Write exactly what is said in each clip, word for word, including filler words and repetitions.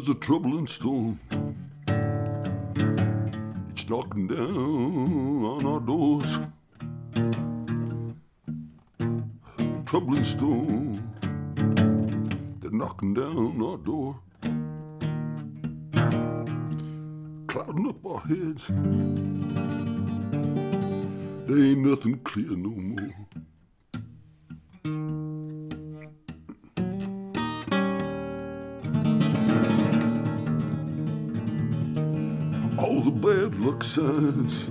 There's a troubling storm. It's knocking down on our doors. Troubling storm. They're knocking down our door. Clouding up our heads. There ain't nothing clear no more. All the bad luck signs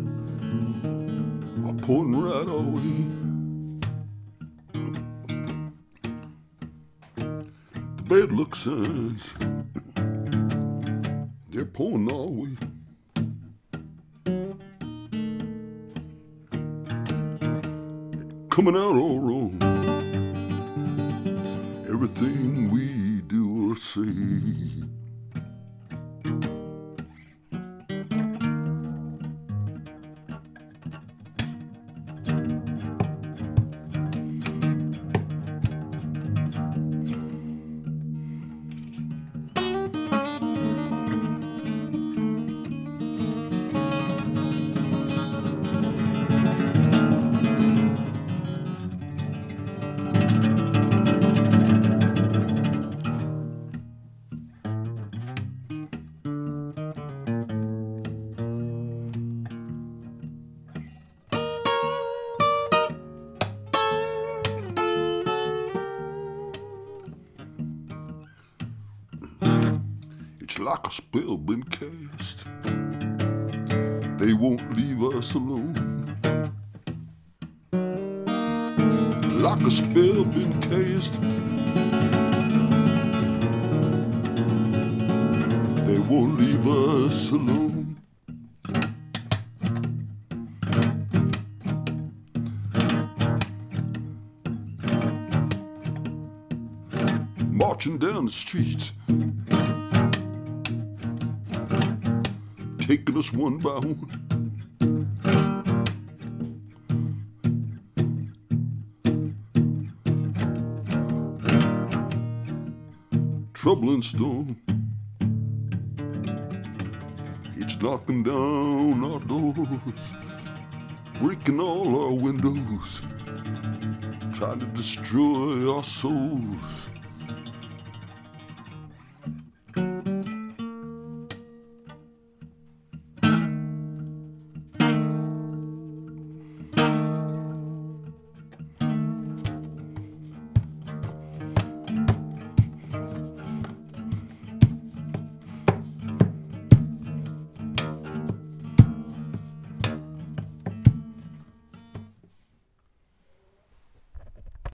are pointing right our way. The bad luck signs, they're pointing our way. Coming out all wrong. Everything we do or say. It's like a spell been cast. They won't leave us alone. Like a spell been cast. They won't leave us alone. Marching down the street, taking us one by one. Troubling storm, it's knocking down our doors, breaking all our windows, trying to destroy our souls.